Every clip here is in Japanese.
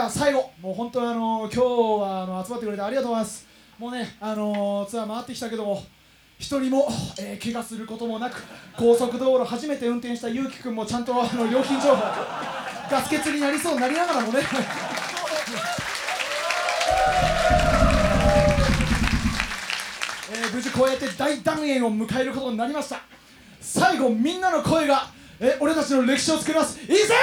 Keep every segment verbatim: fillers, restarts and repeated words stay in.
ゃあ最後、もう本当にあの今日はあの集まってくれてありがとうございます。もうね、あのツアー回ってきたけども、一人も、えー、怪我することもなく、高速道路初めて運転したゆうきくんもちゃんとあの料金情報、ガス欠になりそうになりながらもねえー、無事こうやって大団円を迎えることになりました。最後みんなの声が、えー、俺たちの歴史を作ります。いいぜ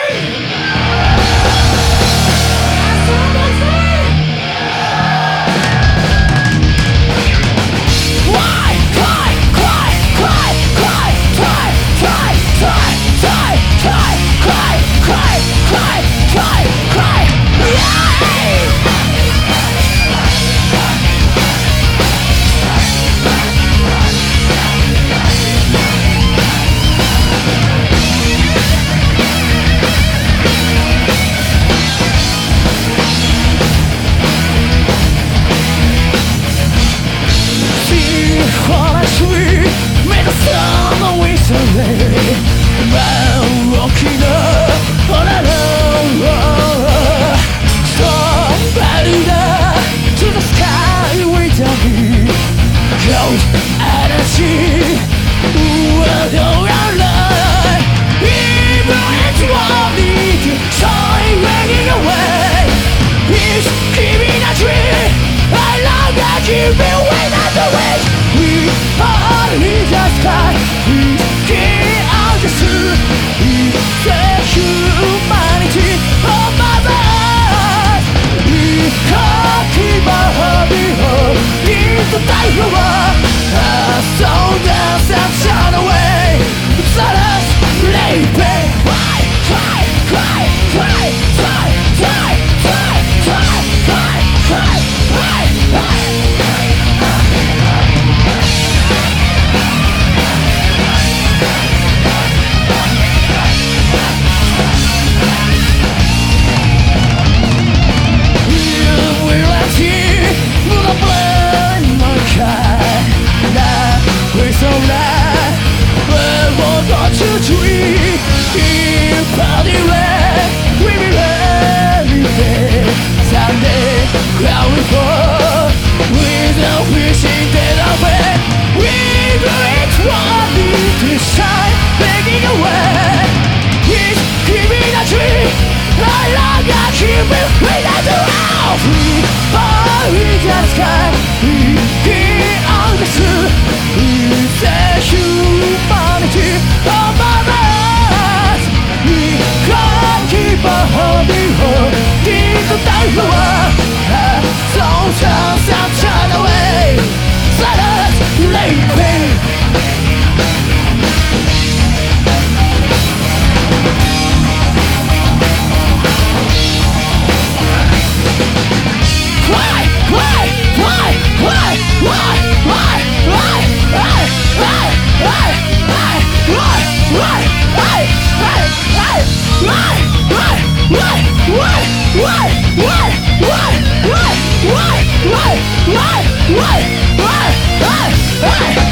Why? Why? Why? Why? Why?